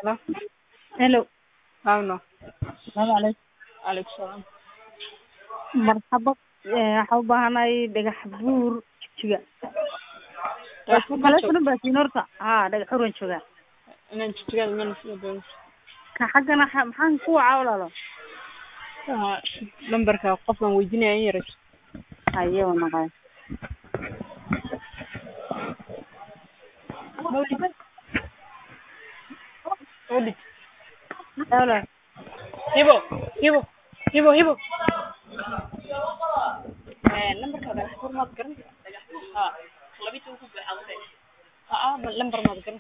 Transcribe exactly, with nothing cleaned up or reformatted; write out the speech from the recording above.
Hello. Hello. Howno. Salaam calaykum. Alaykum salaam. Marxaba. Waxaa u baahanahay dhagax buur jiga. Wax Dhagax kala buur furan baatiin horta. Haa, dhagax buur jooga. Inaan jigada mana sida doon. Ka xagana xa- maxaan ku caawlalo? Ah, numberka qofkan weydiinaya in yaray. Haye waa maqay. Mawlid. Mawlid. Hello. Hibo, hibo, hibo, hibo. Eh, numberka dhagax buur ma garan. Ah, laba tuu ku baxay. Ah, number ma garan.